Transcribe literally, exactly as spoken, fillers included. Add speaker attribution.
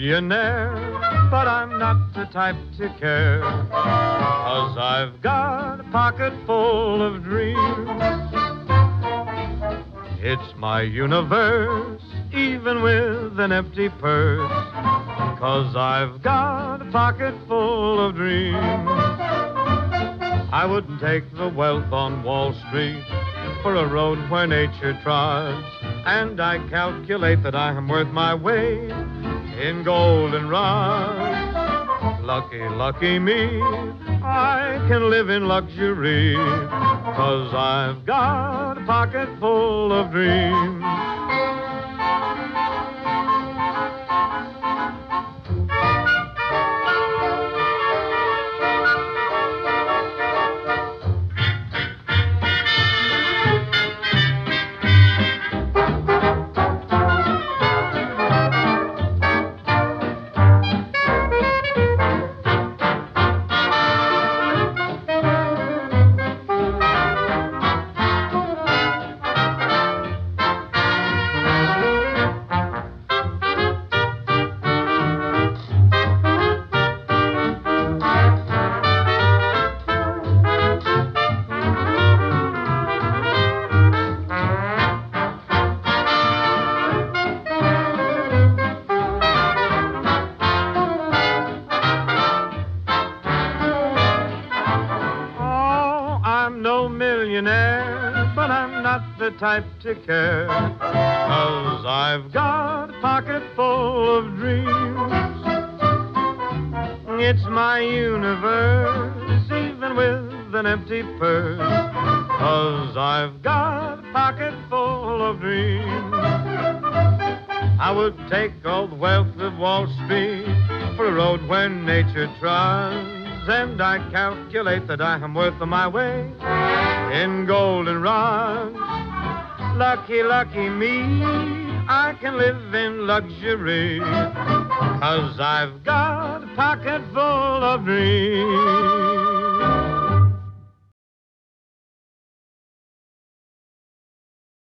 Speaker 1: millionaire, but I'm not the type to care, 'cause I've got a pocket full of dreams. It's my universe, even with an empty purse, 'cause I've got a pocket full of dreams. I wouldn't take the wealth on Wall Street for a road where nature trods, and I calculate that I am worth my weight in golden rods. Lucky, lucky me, I can live in luxury, 'cause I've got a pocket full of dreams. But I'm not the type to care, 'cause I've got a pocket full of dreams. It's my universe, even with an empty purse, 'cause I've got a pocket full of dreams. I would take all the wealth of Wall Street for a road where nature trods, and I calculate that I am worth my weight in golden rods. Lucky, lucky me, I can live in luxury, 'cause I've got a pocket full of dreams.